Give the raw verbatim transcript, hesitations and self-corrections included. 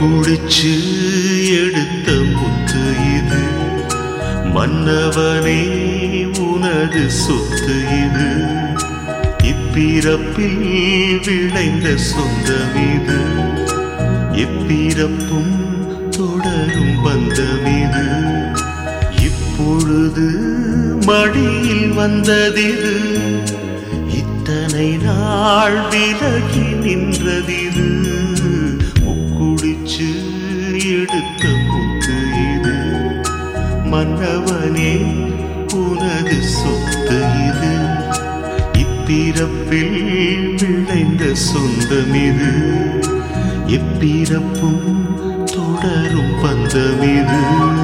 குடிச்சு எடுத்த முத்து இது, மன்னவனே உனது சொத்து இது. இப்பிறப்பில் விளைந்த சொந்தம் இது, எப்பிறப்பும் தொடரும் பந்தம் இது. இப்பொழுது மடியில் வந்ததிது, இத்தனை நாள் விலகி நின்றதிது. முக்குடிச்சு எடுத்த முத்து இது, மன்னவனே உனது சொத்து இது. இப்பிறப்பில் விளைந்த சொந்தம் இது, எப்பிறப்பும் தொடரும் பந்தம் இது.